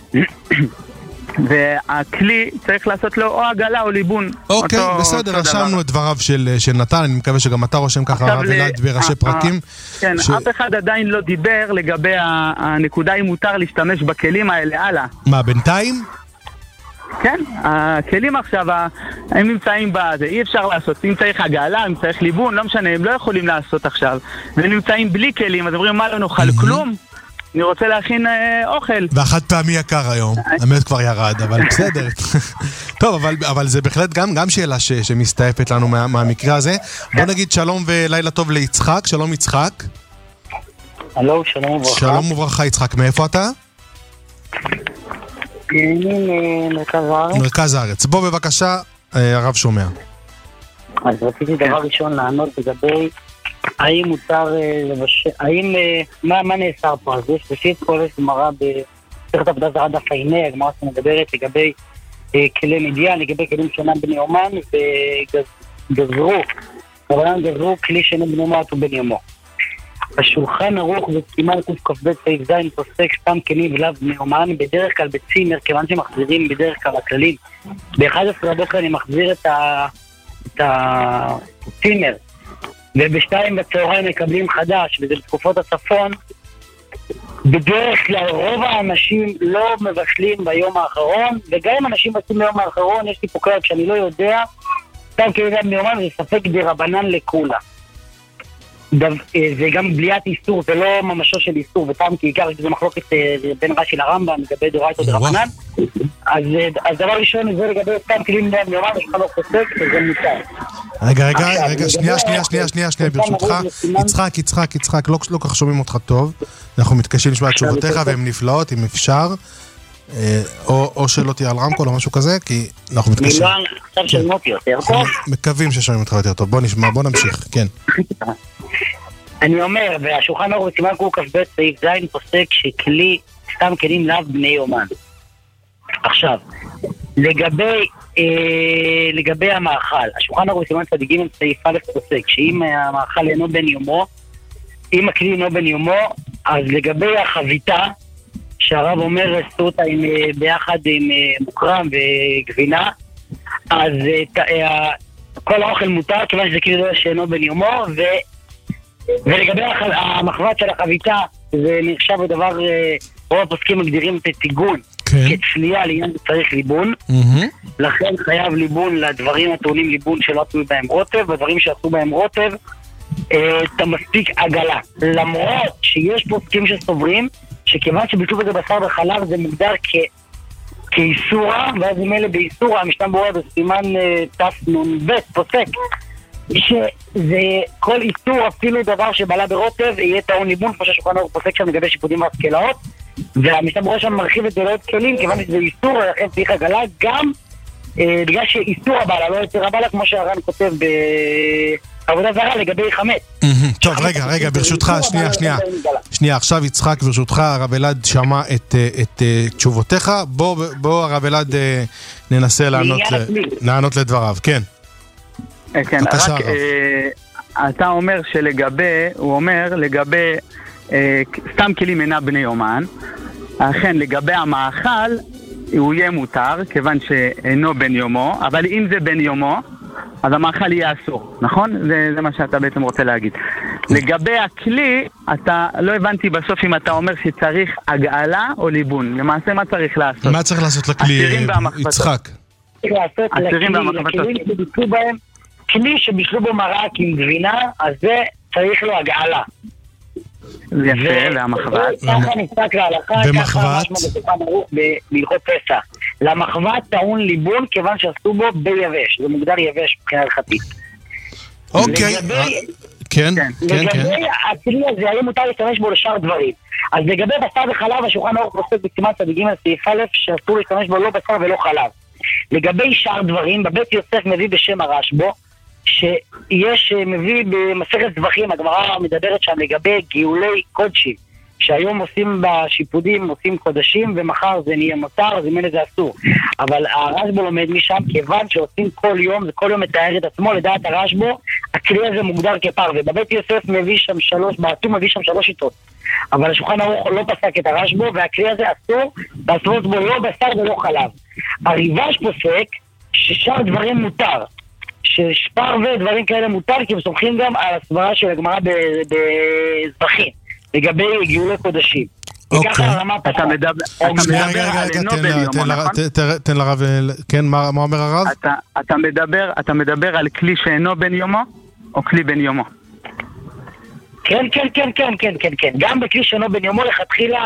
והכלי צריך לעשות לו או עגלה או ליבון. אוקיי, בסדר, רשמנו את דבריו של נתן, אני מקווה שגם אתה רושם ככה הרב אלעד בראשי פרקים. כן, אף אחד עדיין לא דיבר לגבי הנקודה אם מותר להשתמש בכלים האלה, הלאה. מה, בינתיים? כן, הכלים עכשיו, הם נמצאים בזה, אי אפשר לעשות, אם צריך עגלה, אם צריך ליבון, לא משנה, הם לא יכולים לעשות עכשיו, והם נמצאים בלי כלים, אז אומרים, מה לא נאכל כלום? אני רוצה להכין אוכל. והחד פעמי יקר היום, האמת כבר ירד, אבל בסדר. טוב, אבל זה בהחלט גם שאלה שמסתעפת לנו מהמקרה הזה. בוא נגיד שלום ולילה טוב ליצחק, שלום יצחק. הלו, שלום וברכה. שלום וברכה יצחק, מאיפה אתה? מרכז הארץ. מרכז הארץ. בוא בבקשה, הרב שומע. אז רציתי דבר ראשון לענות לגבי האם מותר מה נאסר פה? אז יש ראשית כל גמרא בספר עבודה זרה דף ע"ה, הגמרא שמדברת לגבי כלי מדיין, לגבי כלים שאינם בני יומן, וגזרו כלי שאינם בני יומן ובן יומו. השולחן ערוך בסימן קכ"ב סעיף ז' פוסק סתם כלים ולאו בני יומן, בדרך כלל בצימר, כיוון שמחזירים בדרך כלל הכללים. ב-11 בבוקר אני מחזיר את הצימר, וב-2 בצהריים מקבלים חדש, וזה בתקופות הצפון. בדרך כלל רוב האנשים לא מבשלים ביום האחרון, וגם אם אנשים מבשלים ביום האחרון, יש לי פה כלל כשאני לא יודע, סתם כלים בני יומן זה ספק דרבנן לכולה. זה גם בליית איסור, זה לא ממשו של איסור, וטעם כי עיקר זה מחלוקת בין רש"י לרמב"ם לגבי דאורייתא דרבנן. אז דבר ראשון זה לגבי סתם כלים בני יומן, יש לך לא פוסק וזה מותר. רגע, שנייה, ברשותך. יצחק, לא כך שומעים אותך טוב. אנחנו מתקשים לשמוע את תשובותיך והן נפלאות, אם אפשר. או שלא תהיה על רמקול או משהו כזה, כי אנחנו מתקשים. עכשיו שומעים אותי יותר טוב? מקווים ששומעים אותך יותר טוב. בוא נמשיך, כן. אני אומר, והשולחן ערוך בסימן קכ"ב סעיף ז' פוסק שכלי, סתם כלים לאו בני יומן. עכשיו, לגבי המאכל, השולחן ערוך בסימן צדיק ג' סעיף א' פוסק שאם המאכל אינו בן יומו, אם הכלי אינו בן יומו, אז לגבי החביתה, שהרב אומר עשו אותה ביחד עם מוקרם וגבינה, אז כל האוכל מותר, כיוון שזה כאילו שאינו בן יומו, ולגבי המחבת של החביתה, זה נחשב בדבר, רוב הפוסקים מגדירים את הטיגון כצלייה לעניין צריך ליבון, לכן חייב ליבון לדברים הטעונים ליבון שלא עשו בהם רוטב, והדברים שעשו בהם רוטב, אתה מספיק עגלה. למרות שיש פוסקים שסוברים, שכיוון שביטלו בזה בשר וחלב זה מוגדר כאיסורה, ואז אם אלה באיסורה, המשנה ברורה בסימן תנ"ב פוסק, שזה כל איסור, אפילו דבר שבעלה ברוטב, יהיה טעון ליבון, כמו שהשולחן ערוך פוסק שם לגבי שיפודים והשכלאות, והמשנה ברורה שם מרחיב את זה לעוד כלים, כיוון שזה איסור, לכן צריך עגלה, גם בגלל שאיסור הבעלה, לא יצר הבעלה, כמו שהר"ן כותב בעבודה זרה לגבי חמץ. טוב, רגע, ברשותך, שנייה, עכשיו יצחק, ברשותך, הרב אלעד שמע את תשובותיך, בוא הרב אלעד ננסה לענות לדבריו, כן. כן, רק אתה אומר הוא אומר לגבי סתם כלים אינה בני יומן, אכן לגבי המאכל הוא יהיה מותר, כיוון שאינו בן יומו, אבל אם זה בן יומו, אז המאכל יהיה אסור, נכון? זה מה שאתה בעצם רוצה להגיד. לגבי הכלי, אתה לא הבנתי בסוף אם אתה אומר שצריך הגעלה או ליבון. למעשה מה צריך לעשות? מה צריך לעשות לכלי, יצחק? צריך לעשות לכלים שבישלו בהם, כלי שבישלו בו מרק עם גבינה, אז זה צריך לו הגעלה. יפה, והמחבת. ככה נפסק להלכה, ומחבת? בהלכות פסח. למחבת טעון ליבון כיוון שעשו בו ביבש, זה מוגדר יבש מבחינה הלכתית. אוקיי, כן. לגבי הכלי הזה, היום מותר להשתמש בו לשאר דברים. אז לגבי בשר וחלב, השולחן ערוך פוסק בסימן צדיקים על סעיף א' שאסור להשתמש בו לא בשר ולא חלב. לגבי שאר דברים, בבית יוסף מביא בשם הרשב"א, שיש מביא במסכת זבחים, הגמרא מדברת שם לגבי גאולי קודשים, שהיום עושים בשיפודים, עושים קודשים, ומחר זה נהיה מותר, אז אם זה אסור. אבל הרשב"א לומד משם, כיוון שעושים כל יום, זה כל יום מתאר את עצמו, לדעת הרשב"א, הכלי הזה מוגדר כפרווה. בבית יוסף מביא שם בעטום מביא שם 3 שיטות. אבל השולחן ערוך לא פסק את הרשב"א, והכלי הזה אסור, לעשות בו לא בשר ולא חלב. הריב"ש פוסק ששאר דברים מותר. ששפר ודברים כאלה מותר, כי הם סומכים גם על הסברה של הגמרא בזבחים, לגבי גאולי קודשים. אוקיי. אתה מדבר על אינו בן יומו, נכון? תן לרב, כן, מה אומר הרב? אתה מדבר על כלי שאינו בן יומו, או כלי בן יומו? כן. גם בכלי שאינו בן יומו לכתחילה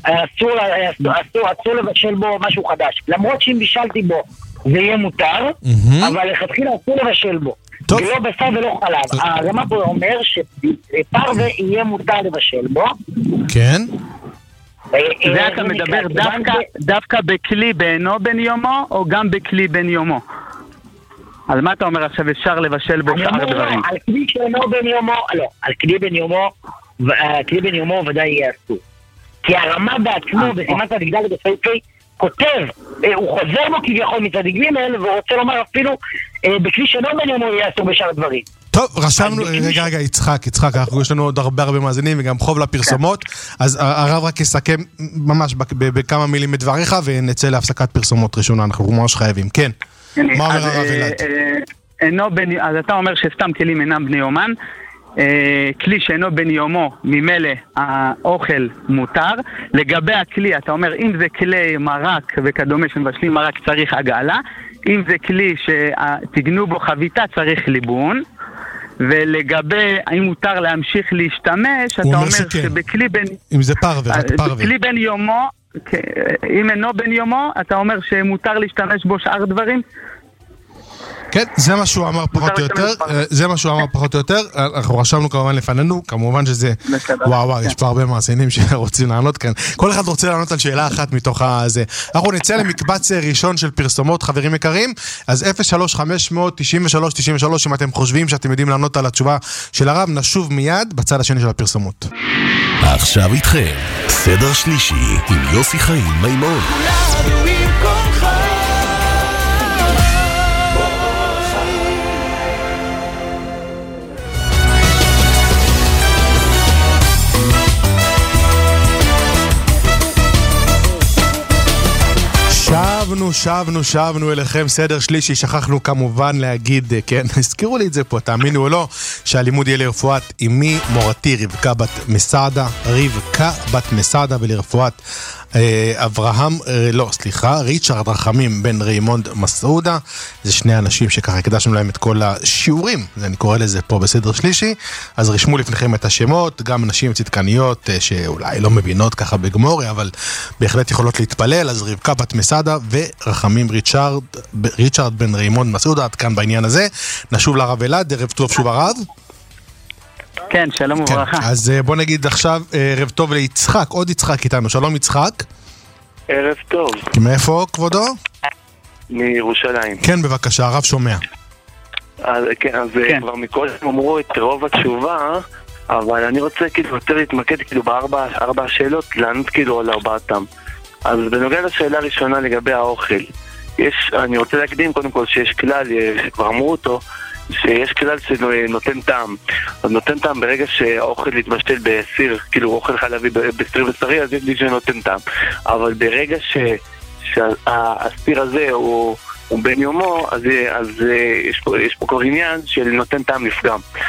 אסור לבשל בו משהו חדש. למרות שאם בישלתי בו זה יהיה מותר, אבל לכתחילה אסור לבשל בו. ולא בשר ולא חלב. הרמ"א פה אומר שפרווה יהיה מותר לבשל בו. כן. זה אתה מדבר דווקא בכלי באינו בן יומו, או גם בכלי בן יומו? על מה אתה אומר עכשיו אפשר לבשל בו שאר דברים? על כלי שאינו בן יומו, לא. על כלי בן יומו ודאי יהיה אסור. כי הרמ"א בעצמו, בסימן צדיק ד' בסעיף כותב, הוא חוזר בו כביכול מצדיק ג' והוא רוצה לומר אפילו בכלי שאינו בן יומו יהיה אסור בשאר דברים. טוב, רשמנו, רגע, יצחק, יש לנו עוד הרבה מאזינים וגם חוב לפרסומות, אז הרב רק יסכם ממש בכמה מילים את דבריך ונצא להפסקת פרסומות ראשונה, אנחנו ממש חייבים, כן. מה אומר הרב אלעד? אז אתה אומר שסתם כלים אינם בני יומן, כלי שאינו בן יומו, ממילא האוכל מותר. לגבי הכלי, אתה אומר, אם זה כלי מרק וכדומה שמבשלים מרק צריך הגעלה, אם זה כלי שתגנו בו חביתה צריך ליבון, ולגבי האם מותר להמשיך להשתמש, אתה אומר שבכלי בן... אם זה פרווה, בכלי בן יומו, אם אינו בן יומו, אתה אומר שמותר להשתמש בו שאר דברים? כן, זה מה שהוא אמר פחות או יותר, אנחנו רשמנו כמובן לפנינו, כמובן שזה, וואו, יש פה הרבה מאזינים שרוצים לענות כאן, כל אחד רוצה לענות על שאלה אחת מתוך הזה. אנחנו נצא למקבץ ראשון של פרסומות, חברים יקרים, אז 03-500-93-93, אם אתם חושבים שאתם יודעים לענות על התשובה של הרב, נשוב מיד בצד השני של הפרסומות. עכשיו איתכם, סדר שלישי עם יוסי חיים מימון. שבנו אליכם, סדר שלישי, שכחנו כמובן להגיד, כן, הזכירו לי את זה פה, תאמינו או לא, שהלימוד יהיה לרפואת אמי מורתי רבקה בת מסעדה ולרפואת ריצ'רד רחמים בן ריימונד מסעודה. זה שני אנשים שככה הקדשנו להם את כל השיעורים, אני קורא לזה פה בסדר שלישי, אז רשמו לפניכם את השמות, גם נשים צדקניות שאולי לא מבינות ככה בגמורי, אבל בהחלט יכולות להתפלל. אז רבקה בת מסעדה ורחמים ריצ'רד בן ריימונד מסעודה. עד כאן בעניין הזה, נשוב לרב אלעד. ערב טוב שוב הרב. כן, שלום וברכה. אז בוא נגיד עכשיו ערב טוב ליצחק, עוד יצחק איתנו. שלום יצחק. ערב טוב. מאיפה כבודו? מירושלים. כן, בבקשה, הרב שומע. אז כבר מקודם אמרו את רוב התשובה, אבל אני רוצה כאילו יותר להתמקד כאילו בארבע השאלות, לענות כאילו על ארבעתם. אז בנוגע לשאלה הראשונה לגבי האוכל, אני רוצה להקדים קודם כל שיש כלל, שכבר אמרו אותו, שיש כלל שנותן טעם. אז נותן טעם ברגע שהאוכל יתבשל בסיר, כאילו אוכל חלבי בסיר בשרי, אז יש לי שנותן טעם. אבל ברגע שהסיר הזה הוא בן יומו, אז יש פה כבר עניין של נותן טעם לפגם.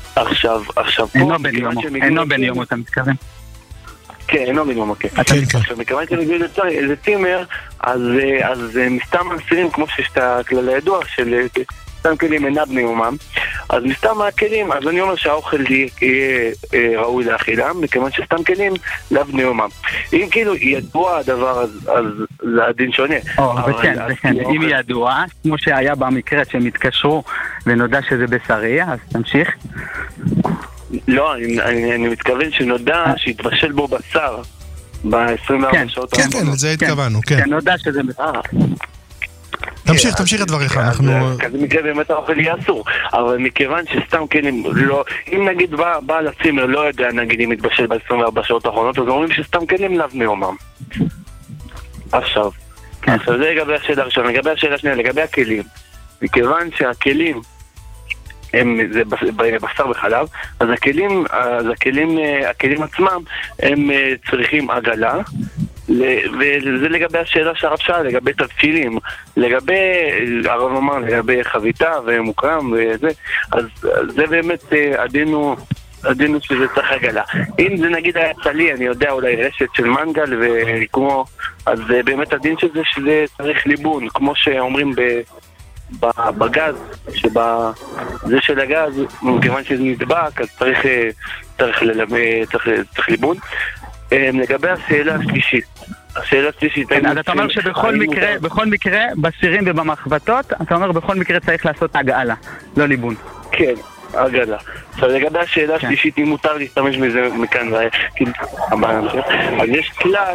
עכשיו פה... אינו בן יומו, אתה מתכוון? כן, אינו בן יומו, כן. עכשיו, מכיוון שמגיעים לצימר, אז מסתם אסירים, כמו שיש את הכלל הידוע של סתם כלים אינה בני יומם, אז מסתם הכלים, אז אני אומר שהאוכל יהיה ראוי לאכילה, מכיוון שסתם כלים לא בני יומם. אם כאילו ידוע הדבר, אז זה הדין שונה. וכן, אם ידוע, כמו שהיה במקרה שהם התקשרו ונודע שזה בשרי, אז תמשיך. לא, אני מתכוון שנודע שהתבשל בו בשר ב-24 שעות. כן, לזה התכוונו, כן. כן, נודע שזה בשר. תמשיך את דבריך, אנחנו... כזה מקרה באמת האוכל יהיה אסור, אבל מכיוון שסתם כלים, אם נגיד בעל הצימר לא יודע, נגיד אם מתבשל ב-24 שעות האחרונות, אז אומרים שסתם כלים לאו מיומם. עכשיו, זה לגבי השאלה הראשונה, לגבי השאלה השנייה, לגבי הכלים. מכיוון שהכלים זה בשר וחלב, אז הכלים עצמם הם צריכים עגלה, וזה לגבי השאלה שהרב שאל, לגבי תבשילים, לגבי הרב אמר, לגבי חביתה ומוקרם וזה, אז זה באמת עדינו שזה צריך עגלה. אם זה נגיד היה צלי, אני יודע, אולי רשת של מנגל וכמו, אז באמת הדין שזה צריך ליבון, כמו שאומרים בגז, זה של הגז, מכיוון שזה נדבק, אז צריך ליבון. לגבי השאלה השלישית, אז אתה אומר שבכל מקרה, בסירים ובמחבטות, אתה אומר בכל מקרה צריך לעשות הגעלה, לא ליבון. כן, הגעלה. עכשיו לגבי השאלה השלישית, אם מותר להשתמש בזה מכאן, אז יש כלל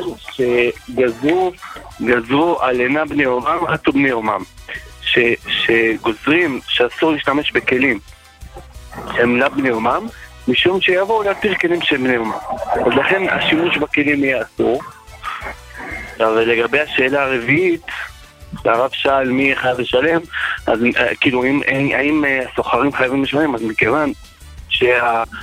שגזרו על אינה בני יומם, עטו בני יומם. שגוזרים שאסור להשתמש בכלים שהם לא בני יומם, משום שיבואו להתיר כלים שהם בני יומם. אז לכן השימוש בכלים יהיה אסור. ולגבי השאלה הרביעית, הרב שאל מי חייב לשלם, אז כאילו האם הסוחרים חייבים לשלם, אז מכיוון שיש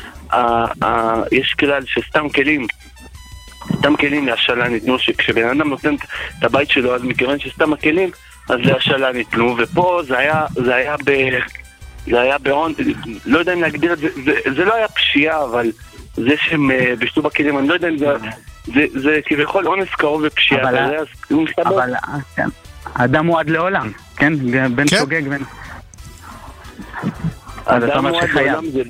כלל שסתם כלים להשאלה ניתנו, כשבן אדם נותן את הבית שלו, אז מכיוון שסתם הכלים אז להשאלה ניתנו, ופה זה היה בהון, לא יודע אם להגדיר את זה, זה לא היה פשיעה, אבל זה שהם בשתו בכלים, אני לא יודע אם זה כביכול אונס קרוב בפשיעה, אבל האדם הוא עד לעולם, כן? בן שוגג בין... אדם הוא עד לעולם זה...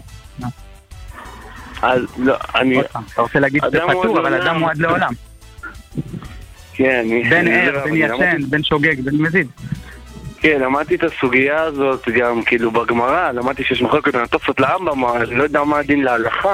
אז לא, אני... אתה רוצה להגיד שזה פטור, אבל אדם הוא עד לעולם. כן, בין ער, בין ישן, בין שוגג, בין מזיד. כן, למדתי את הסוגיה הזאת גם כאילו בגמרא, למדתי שיש מחלוקת בין התוספות לרמב"ם, אני לא יודע מה הדין להלכה,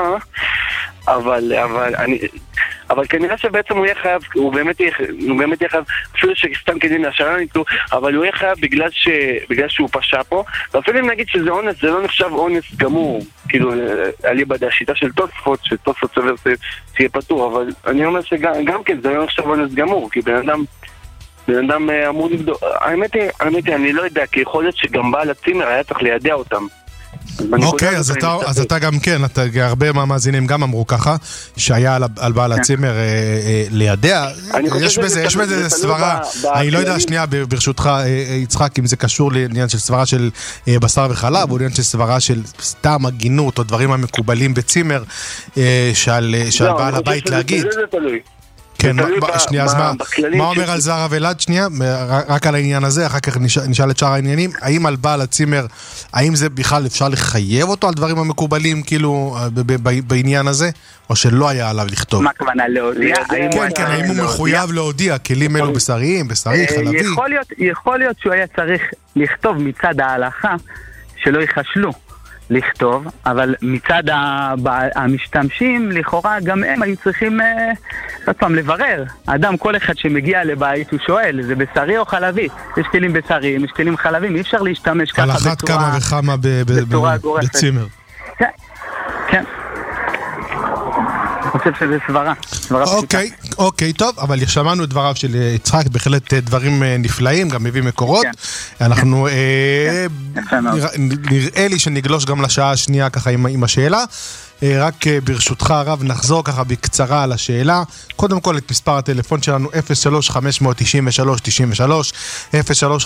אבל כנראה שבעצם הוא יהיה חייב, הוא באמת יהיה חייב, אפילו שסתם כדין להשאלה ניתנו, אבל הוא יהיה חייב בגלל שהוא פשע פה, ואפילו אם נגיד שזה אונס, זה לא נחשב אונס גמור, כאילו, אליבא דהשיטה של תוספות, שתוספות סבר שיהיה פטור, אבל אני אומר שגם כן זה לא נחשב אונס גמור, כי בן אדם אמור לבדוק, האמת היא, אני לא יודע, כי יכול להיות שגם בעל הצימר היה צריך לידע אותם. אוקיי, אז אתה גם כן, הרבה מהמאזינים גם אמרו ככה, שהיה על בעל הצימר לידע, יש בזה סברה, אני לא יודע, שנייה ברשותך יצחק, אם זה קשור לעניין של סברה של בשר וחלב, או עניין של סברה של סתם הגינות, או דברים המקובלים בצימר, שעל בעל הבית להגיד. זה תלוי. כן, שנייה, אז מה אומר על זר ולד? שנייה, רק על העניין הזה, אחר כך נשאל את שאר העניינים. האם על בעל הצימר, האם זה בכלל אפשר לחייב אותו על דברים המקובלים, כאילו, בעניין הזה? או שלא היה עליו לכתוב? מה הכוונה, להודיע? כן, האם הוא מחויב להודיע, כלים אלו בשריים, בשרי, חלבי? יכול להיות שהוא היה צריך לכתוב מצד ההלכה, שלא יחשלו. לכתוב, אבל מצד המשתמשים, לכאורה גם הם היו צריכים לברר. האדם, כל אחד שמגיע לבית, הוא שואל, זה בשרי או חלבי? יש כלים בשריים, יש כלים חלבים, אי אפשר להשתמש ככה בצורה... על אחת כמה וכמה בצימר. כן. אני חושב שזה סברה. אוקיי, טוב, אבל שמענו את דבריו של יצחק, בהחלט דברים נפלאים, גם מביא מקורות. אנחנו, נראה לי שנגלוש גם לשעה השנייה ככה עם השאלה. רק ברשותך הרב, נחזור ככה בקצרה על השאלה. קודם כל את מספר הטלפון שלנו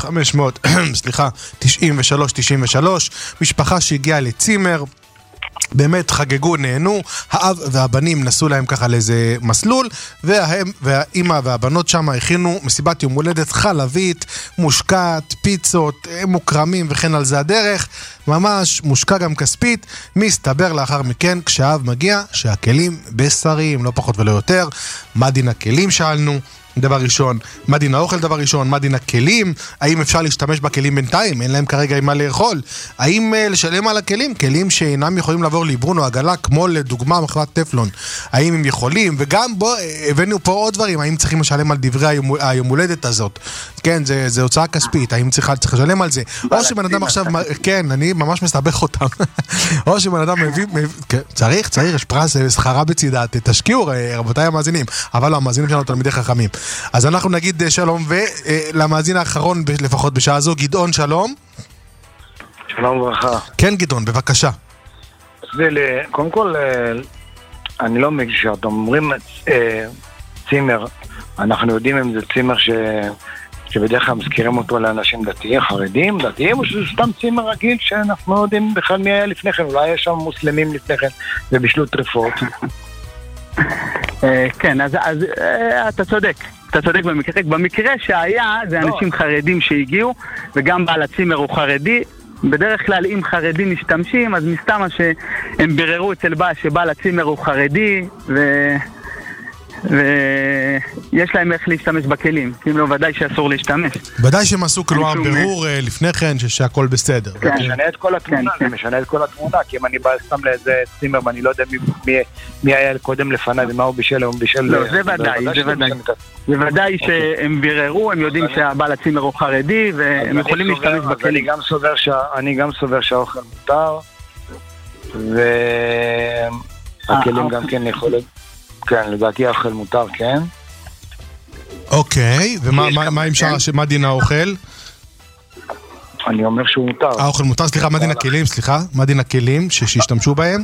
03-593-93, 03-500, 93, משפחה שהגיעה לצימר, באמת חגגו, נהנו, האב והבנים נסו להם ככה לאיזה מסלול, והאמא והבנות שם הכינו מסיבת יום הולדת חלבית, מושקעת, פיצות, מוקרמים וכן על זה הדרך, ממש מושקע גם כספית. מסתבר לאחר מכן, כשהאב מגיע, שהכלים בשרים, לא פחות ולא יותר. מה דין הכלים שאלנו? דבר ראשון, מה דין האוכל דבר ראשון, מה דין הכלים, האם אפשר להשתמש בכלים בינתיים, אין להם כרגע עם מה לאכול, האם לשלם על הכלים, כלים שאינם יכולים לעבור ליברון או עגלה, כמו לדוגמה מחלת טפלון, האם הם יכולים, וגם בוא, הבאנו פה עוד דברים, האם צריכים לשלם על דברי היום הולדת הזאת, כן, זה הוצאה כספית, האם צריך לשלם על זה, או שבן אדם עכשיו, כן, אני ממש מסתבך אותם, או שבן אדם מביא, צריך, יש פרס, שכרה בצידה, תשקיעו רבותיי המאזינים, אבל המאזינים שלנו תלמידי חכמים. אז אנחנו נגיד שלום, ולמאזין האחרון לפחות בשעה זו, גדעון, שלום. שלום וברכה. כן גדעון, בבקשה. קודם כל, אני לא מגיש שאתם אומרים צימר, אנחנו יודעים אם זה צימר שבדרך כלל מזכירים אותו לאנשים דתיים, חרדים, דתיים, או שזה סתם צימר רגיל שאנחנו לא יודעים בכלל מי היה לפני כן, אולי יש שם מוסלמים לפני כן ובישלו טרפות. כן, אז אתה צודק במקרה שהיה, זה אנשים חרדים שהגיעו, וגם בעל הצימר הוא חרדי. בדרך כלל אם חרדים משתמשים, אז מסתמה שהם ביררו אצל שבעל הצימר הוא חרדי, ויש להם איך להשתמש בכלים, כי אם לא, ודאי שאסור להשתמש. ודאי שהם עשו כלומר בירור לפני כן שהכל בסדר. זה משנה את כל התמונה, זה משנה את כל התמונה, כי אם אני בא סתם לאיזה צימר ואני לא יודע מי היה קודם לפניי ומה הוא בישל, הוא בישל... לא, זה ודאי שהם ביררו, הם יודעים שהבעל הצימר הוא חרדי, והם יכולים להשתמש בכלים. אני גם סובר שהאוכל מותר, והכלים גם כן יכולים... כן, לדעתי האוכל מותר, כן. אוקיי, ומה עם שאר, מה דין האוכל? אני אומר שהוא מותר. האוכל מותר, סליחה, מה דין הכלים, מה דין הכלים שהשתמשו בהם?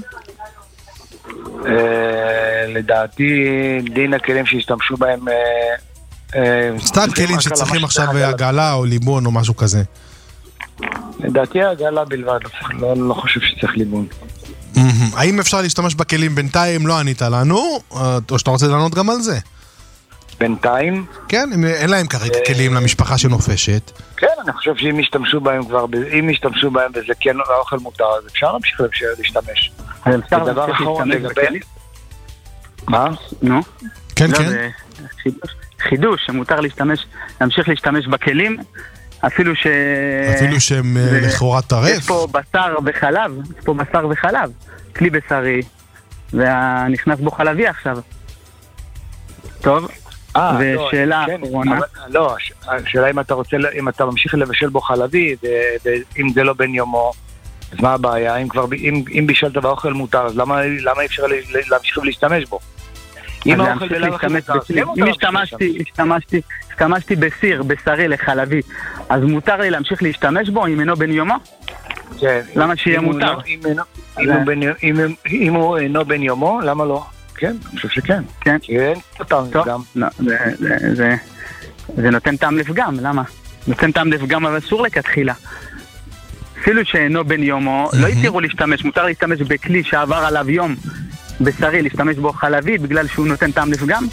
לדעתי, דין הכלים שהשתמשו בהם... סתם כלים שצריכים עכשיו עגלה או ליבון או משהו כזה. לדעתי עגלה בלבד, לא חושב שצריך ליבון. האם אפשר להשתמש בכלים בינתיים? לא ענית לנו, או שאתה רוצה לענות גם על זה? בינתיים? כן, אין להם כרגע כלים למשפחה שנופשת. כן, אני חושב שאם ישתמשו בהם כבר, אם ישתמשו בהם וזה כן האוכל מותר, אז אפשר להמשיך להשתמש. אפשר להמשיך להשתמש בכלים? מה? נו? כן. חידוש, שמותר להמשיך להשתמש בכלים, אפילו שהם לכאורה טרף. יש פה בשר וחלב, כלי בשרי, ונכנס בו חלבי עכשיו. טוב, ושאלה אחרונה. לא, השאלה אם אתה ממשיך לבשל בו חלבי, ואם זה לא בן יומו, אז מה הבעיה? אם בישלת באוכל מותר, אז למה אי אפשר להמשיך להשתמש בו? אם השתמשתי בסיר, בשרי לחלבי, אז מותר לי להמשיך להשתמש בו אם אינו בן יומו? כן. למה שיהיה מותר? אם הוא אינו בן יומו, למה לא? כן, אני חושב שכן. כן. כן, טוב, זה נותן טעם לפגם, למה? נותן טעם לפגם, אבל אסור לכתחילה. אפילו שאינו בן יומו, לא יתירו להשתמש, מותר להשתמש בכלי שעבר עליו יום בשרי, להשתמש בו חלבי בגלל שהוא נותן טעם לפגם?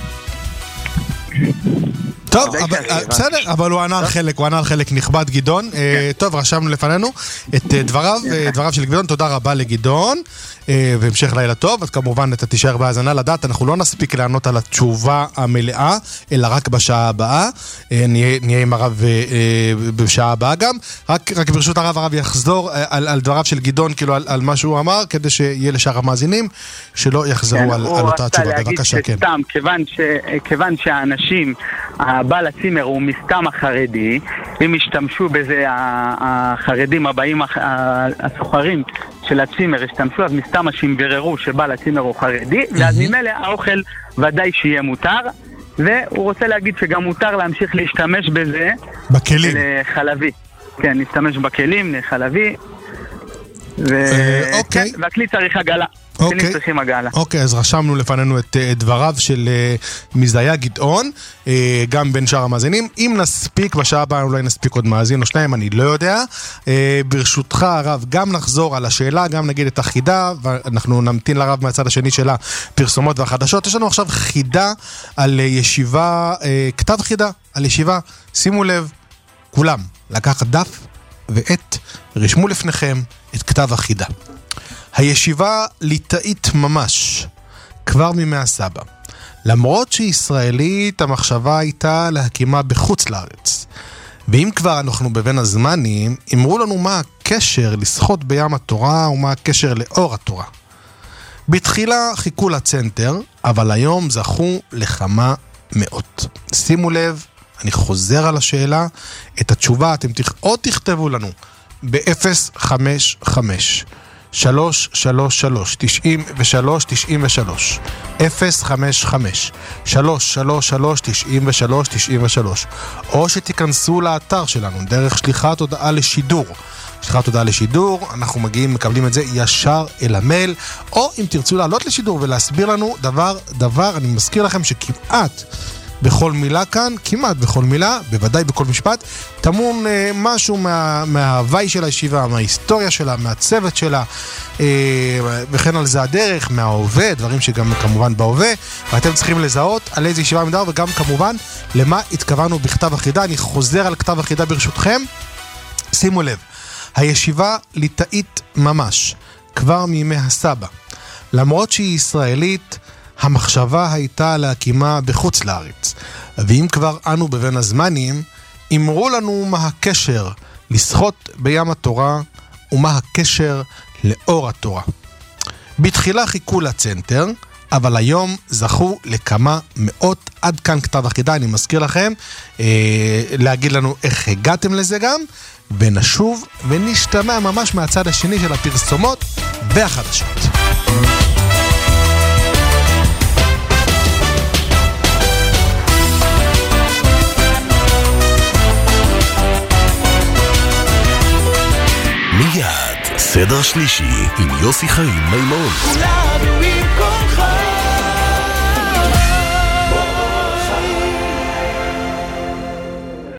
טוב, בסדר, אבל הוא ענה על חלק נכבד, גדעון. טוב, רשמנו לפנינו את דבריו של גדעון. תודה רבה לגדעון, והמשך לילה טוב. אז כמובן אתה תישאר בהאזנה לדעת, אנחנו לא נספיק לענות על התשובה המלאה, אלא רק בשעה הבאה. נהיה עם הרב בשעה הבאה גם. רק ברשות הרב יחזור על דבריו של גדעון, כאילו על מה שהוא אמר, כדי שיהיה לשאר המאזינים שלא יחזרו על אותה התשובה. בבקשה, כן. כיוון שהאנשים, הבעל הצימר הוא מסתם החרדי, אם ישתמשו בזה החרדים הבאים, הסוחרים של הצימר ישתמשו, אז מסתם שימבררו שבעל הצימר הוא חרדי, ואז ממילא האוכל ודאי שיהיה מותר, והוא רוצה להגיד שגם מותר להמשיך להשתמש בזה בכלים לחלבי. כן, להשתמש בכלים לחלבי, והכלי צריך עגלה. הכלים צריכים הגעה. אוקיי, אז רשמנו לפנינו את דבריו של מזדיה גדעון, גם בין שאר המאזינים. אם נספיק, בשעה הבאה אולי נספיק עוד מאזין או שניים, אני לא יודע. ברשותך הרב, גם נחזור על השאלה, גם נגיד את החידה, ואנחנו נמתין לרב מהצד השני של הפרסומות והחדשות. יש לנו עכשיו חידה על ישיבה, כתב חידה על ישיבה. שימו לב, כולם, לקחת דף ועט, רשמו לפניכם את כתב החידה. הישיבה ליטאית ממש, כבר מימי הסבא. למרות שישראלית, המחשבה הייתה להקימה בחוץ לארץ. ואם כבר אנחנו בבין הזמנים, אמרו לנו מה הקשר לשחות בים התורה ומה הקשר לאור התורה. בתחילה חיכו לצנטר, אבל היום זכו לכמה מאות. שימו לב, אני חוזר על השאלה, את התשובה אתם עוד תכתבו לנו ב-055 333 93 93 055 333 93 93 או שתיכנסו לאתר שלנו דרך שליחת הודעה לשידור. שליחת הודעה לשידור, אנחנו מקבלים את זה ישר אל המייל, או אם תרצו לעלות לשידור ולהסביר לנו דבר, אני מזכיר לכם שכמעט בכל מילה כאן, כמעט בכל מילה, בוודאי בכל משפט, תמון משהו מההווי של הישיבה, מההיסטוריה שלה, מהצוות שלה, וכן על זה הדרך, מההווה, דברים שגם כמובן בהווה, ואתם צריכים לזהות על איזה ישיבה מדבר, וגם כמובן למה התכוונו בכתב החידה. אני חוזר על כתב החידה ברשותכם. שימו לב, הישיבה ליטאית ממש, כבר מימי הסבא. למרות שהיא ישראלית, המחשבה הייתה להקימה בחוץ לארץ. ואם כבר אנו בבין הזמנים, אמרו לנו מה הקשר לשחות בים התורה ומה הקשר לאור התורה. בתחילה חיכו לצנטר, אבל היום זכו לכמה מאות. עד כאן כתב החידה. אני מזכיר לכם להגיד לנו איך הגעתם לזה גם, ונשוב ונשתמע ממש מהצד השני של הפרסומות והחדשות. מיד, סדר שלישי עם יוסי חיים מימון. כולם